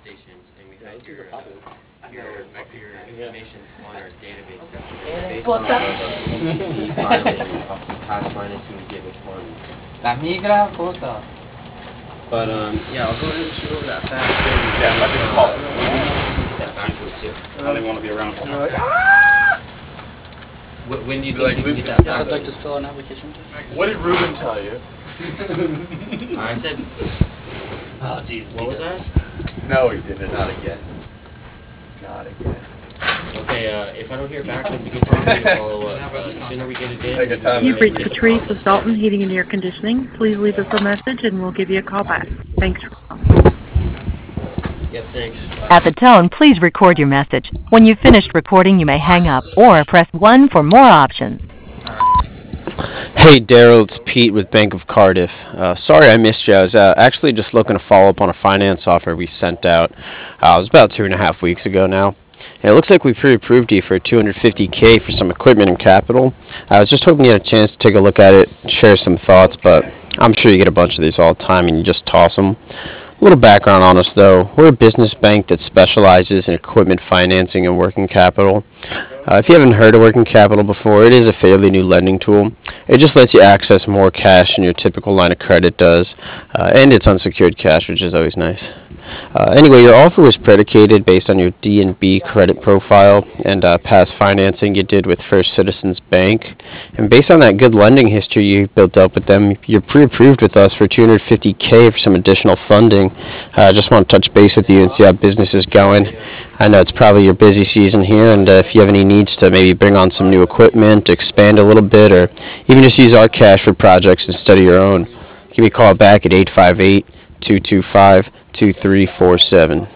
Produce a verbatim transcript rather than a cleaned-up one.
stations, and we had your uh, your your information on our database. Based What's on up? the filing of some past financing we did with funds. La migra, ¿cómo está? But um, yeah, I'll go ahead and shoot over that fast. Yeah, let me call it. Get that back to us too. I don't even want to be around. Wh- When do you Like, think you can Luke- get that Yeah, back? I'd like to fill an application. What did Ruben tell you? I said, Oh, jeez. what was that? No, he didn't. Not again. Not again. Okay, uh, if I don't hear back, then you can tell me to follow up. Uh, the sooner we get it in, Take your time. You've reached Patrice with Dalton Heating and Air Conditioning. Please leave us a message and we'll give you a call back. Thanks. yeah, thanks. At the tone, please record your message. When you've finished recording, you may hang up or press one for more options. Hey Daryl, it's Pete with Bank of Cardiff. Uh, sorry I missed you. I was uh, actually just looking to follow up on a finance offer we sent out. Uh, it was about two and a half weeks ago now. And it looks like we pre-approved you for two hundred fifty K for some equipment and capital. I was just hoping you had a chance to take a look at it, share some thoughts, but I'm sure you get a bunch of these all the time and you just toss them. A little background on us though. We're a business bank that specializes in equipment financing and working capital. Uh, if you haven't heard of working capital before, it is a fairly new lending tool. It just lets you access more cash than your typical line of credit does, uh, and it's unsecured cash, which is always nice. Uh, anyway, your offer was predicated based on your D and B credit profile and uh, past financing you did with First Citizens Bank. And based on that good lending history you built up with them, you're pre-approved with us for two hundred fifty K for some additional funding. I uh, just want to touch base with you and see how business is going. I know it's probably your busy season here, and uh, if you have any needs to maybe bring on some new equipment, expand a little bit, or even just use our cash for projects instead of your own, give me a call back at eight five eight, two two five, two three four seven.